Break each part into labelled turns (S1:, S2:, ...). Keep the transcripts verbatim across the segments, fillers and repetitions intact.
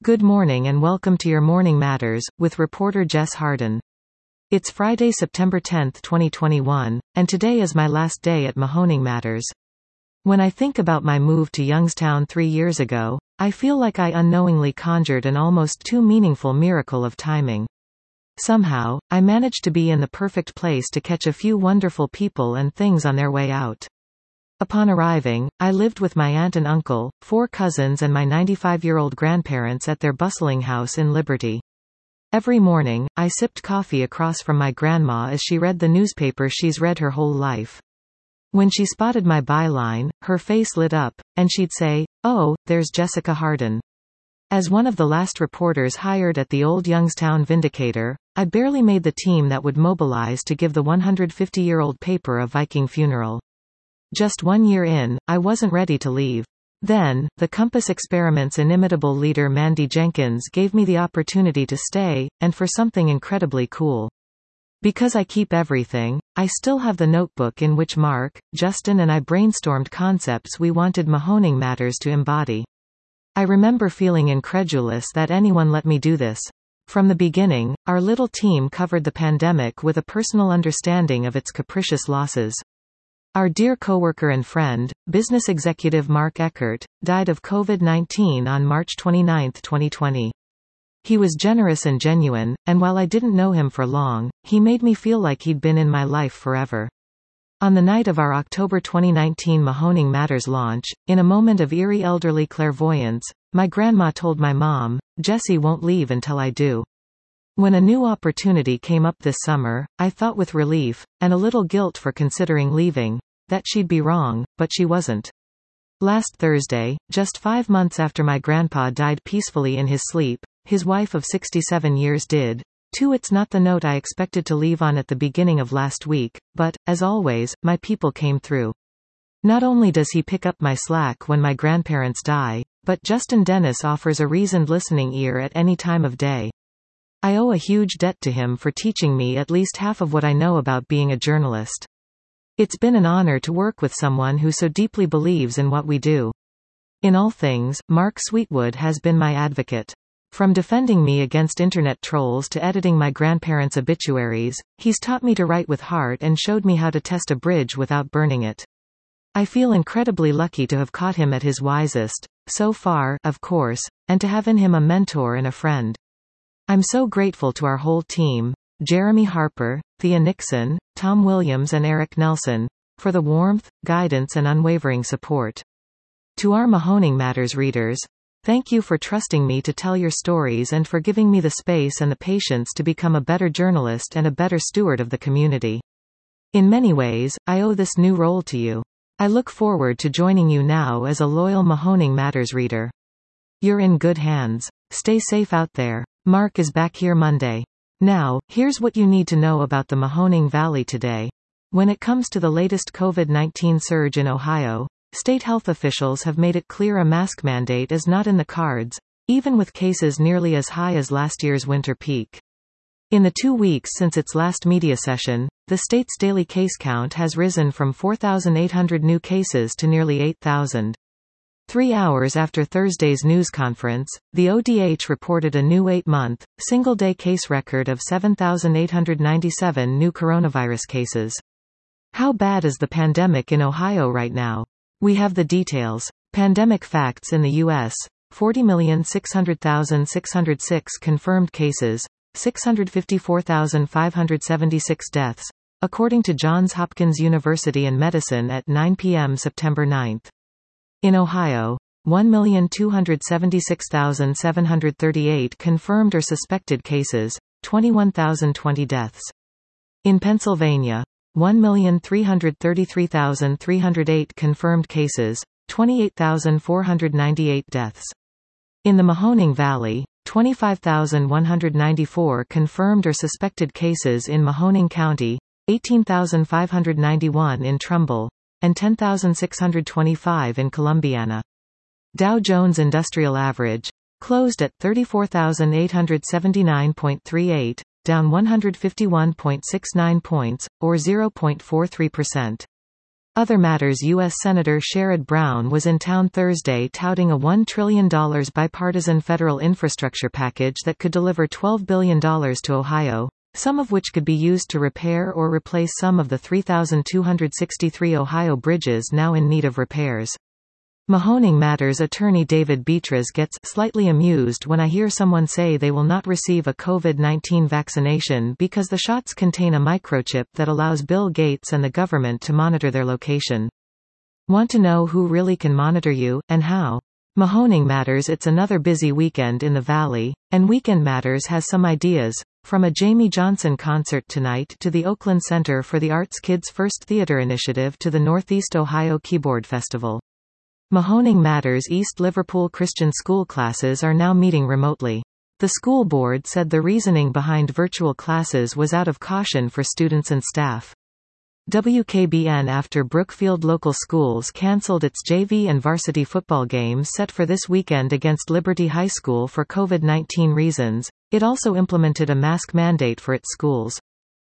S1: Good morning and welcome to your Morning Matters, with reporter Jess Harden. It's Friday, September tenth, twenty twenty-one, and today is my last day at Mahoning Matters. When I think about my move to Youngstown three years ago, I feel like I unknowingly conjured an almost too meaningful miracle of timing. Somehow, I managed to be in the perfect place to catch a few wonderful people and things on their way out. Upon arriving, I lived with my aunt and uncle, four cousins and my ninety-five-year-old grandparents at their bustling house in Liberty. Every morning, I sipped coffee across from my grandma as she read the newspaper she's read her whole life. When she spotted my byline, her face lit up, and she'd say, "Oh, there's Jessica Harden." As one of the last reporters hired at the old Youngstown Vindicator, I barely made the team that would mobilize to give the one hundred fifty-year-old paper a Viking funeral. Just one year in, I wasn't ready to leave. Then, the Compass Experiment's inimitable leader Mandy Jenkins gave me the opportunity to stay, and for something incredibly cool. Because I keep everything, I still have the notebook in which Mark, Justin and I brainstormed concepts we wanted Mahoning Matters to embody. I remember feeling incredulous that anyone let me do this. From the beginning, our little team covered the pandemic with a personal understanding of its capricious losses. Our dear coworker and friend, business executive Mark Eckert, died of COVID nineteen on March twenty-ninth, twenty twenty. He was generous and genuine, and while I didn't know him for long, he made me feel like he'd been in my life forever. On the night of our October twenty nineteen Mahoning Matters launch, in a moment of eerie elderly clairvoyance, my grandma told my mom, "Jessie won't leave until I do." When a new opportunity came up this summer, I thought with relief, and a little guilt for considering leaving, that she'd be wrong, but she wasn't. Last Thursday, just five months after my grandpa died peacefully in his sleep, his wife of sixty-seven years did, too. It's not the note I expected to leave on at the beginning of last week, but, as always, my people came through. Not only does he pick up my slack when my grandparents die, but Justin Dennis offers a reasoned listening ear at any time of day. I owe a huge debt to him for teaching me at least half of what I know about being a journalist. It's been an honor to work with someone who so deeply believes in what we do. In all things, Mark Sweetwood has been my advocate. From defending me against internet trolls to editing my grandparents' obituaries, he's taught me to write with heart and showed me how to test a bridge without burning it. I feel incredibly lucky to have caught him at his wisest, so far, of course, and to have in him a mentor and a friend. I'm so grateful to our whole team, Jeremy Harper, Thea Nixon, Tom Williams and Eric Nelson, for the warmth, guidance and unwavering support. To our Mahoning Matters readers, thank you for trusting me to tell your stories and for giving me the space and the patience to become a better journalist and a better steward of the community. In many ways, I owe this new role to you. I look forward to joining you now as a loyal Mahoning Matters reader. You're in good hands. Stay safe out there. Mark is back here Monday. Now, here's what you need to know about the Mahoning Valley today. When it comes to the latest COVID nineteen surge in Ohio, state health officials have made it clear a mask mandate is not in the cards, even with cases nearly as high as last year's winter peak. In the two weeks since its last media session, the state's daily case count has risen from four thousand eight hundred new cases to nearly eight thousand. Three hours after Thursday's news conference, the O D H reported a new eight-month, single-day case record of seven thousand eight hundred ninety-seven new coronavirus cases. How bad is the pandemic in Ohio right now? We have the details. Pandemic facts in the U S: forty million six hundred thousand six hundred six confirmed cases, six hundred fifty-four thousand five hundred seventy-six deaths, according to Johns Hopkins University in Medicine at nine p m September ninth. In Ohio, one million two hundred seventy-six thousand seven hundred thirty-eight confirmed or suspected cases, twenty-one thousand twenty deaths. In Pennsylvania, one million three hundred thirty-three thousand three hundred eight confirmed cases, twenty-eight thousand four hundred ninety-eight deaths. In the Mahoning Valley, twenty-five thousand one hundred ninety-four confirmed or suspected cases in Mahoning County, eighteen thousand five hundred ninety-one in Trumbull, and ten thousand six hundred twenty-five in Columbiana. Dow Jones Industrial Average closed at thirty-four thousand eight hundred seventy-nine point three eight, down one hundred fifty-one point six nine points, or zero point four three percent. Other matters. U S Senator Sherrod Brown was in town Thursday touting a one trillion dollars bipartisan federal infrastructure package that could deliver twelve billion dollars to Ohio, some of which could be used to repair or replace some of the three thousand two hundred sixty-three Ohio bridges now in need of repairs. Mahoning Matters attorney David Beatriz gets slightly amused when I hear someone say they will not receive a COVID nineteen vaccination because the shots contain a microchip that allows Bill Gates and the government to monitor their location. Want to know who really can monitor you, and how? Mahoning Matters. It's another busy weekend in the Valley, and Weekend Matters has some ideas, from a Jamie Johnson concert tonight to the Oakland Center for the Arts Kids First Theater Initiative to the Northeast Ohio Keyboard Festival. Mahoning Matters. East Liverpool Christian school classes are now meeting remotely. The school board said the reasoning behind virtual classes was out of caution for students and staff. W K B N. After Brookfield Local Schools cancelled its J V and varsity football games set for this weekend against Liberty High School for COVID nineteen reasons, it also implemented a mask mandate for its schools.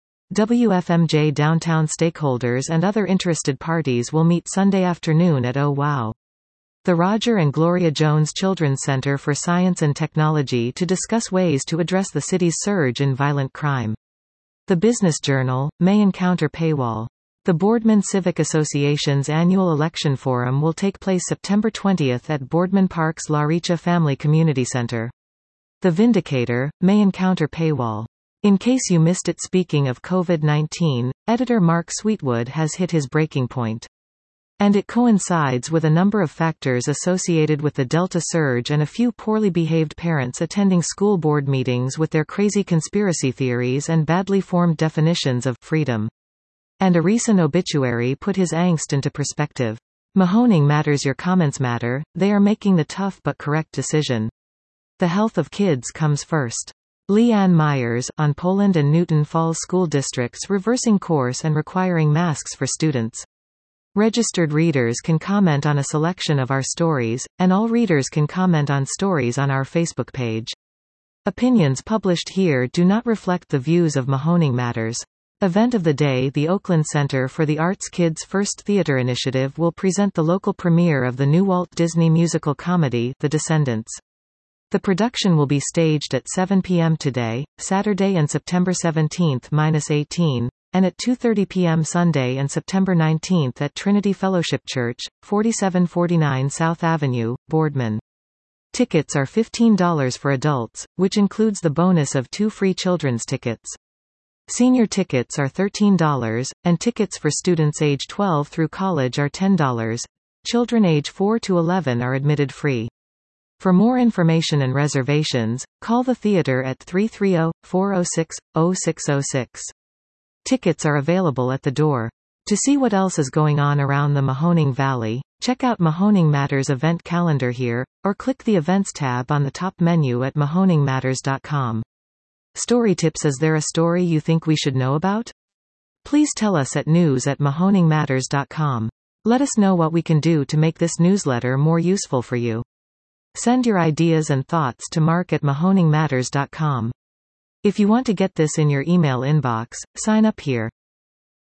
S1: W F M J downtown stakeholders and other interested parties will meet Sunday afternoon at Oh Wow! The Roger and Gloria Jones Children's Center for Science and Technology to discuss ways to address the city's surge in violent crime. The Business Journal may encounter paywall. The Boardman Civic Association's annual election forum will take place September twentieth at Boardman Park's La Richa Family Community Center. The Vindicator may encounter paywall. In case you missed it. Speaking of COVID nineteen, editor Mark Sweetwood has hit his breaking point. And it coincides with a number of factors associated with the Delta surge and a few poorly behaved parents attending school board meetings with their crazy conspiracy theories and badly formed definitions of freedom. And a recent obituary put his angst into perspective. Mahoning Matters. Your comments matter, they are making the tough but correct decision. The health of kids comes first. Lee Ann Myers, on Poland and Newton Falls school districts reversing course and requiring masks for students. Registered readers can comment on a selection of our stories, and all readers can comment on stories on our Facebook page. Opinions published here do not reflect the views of Mahoning Matters. Event of the day. The Oakland Center for the Arts Kids First Theater Initiative will present the local premiere of the new Walt Disney musical comedy, The Descendants. The production will be staged at seven p m today, Saturday and September seventeenth to eighteenth, and at two thirty p m Sunday and September nineteenth at Trinity Fellowship Church, forty-seven forty-nine South Avenue, Boardman. Tickets are fifteen dollars for adults, which includes the bonus of two free children's tickets. Senior tickets are thirteen dollars, and tickets for students age twelve through college are ten dollars. Children age four to eleven are admitted free. For more information and reservations, call the theater at three three zero, four zero six, zero six zero six. Tickets are available at the door. To see what else is going on around the Mahoning Valley, check out Mahoning Matters event calendar here, or click the Events tab on the top menu at mahoning matters dot com. Story tips. Is there a story you think we should know about? Please tell us at news at mahoning matters dot com. Let us know what we can do to make this newsletter more useful for you. Send your ideas and thoughts to mark at mahoning matters dot com. If you want to get this in your email inbox, sign up here.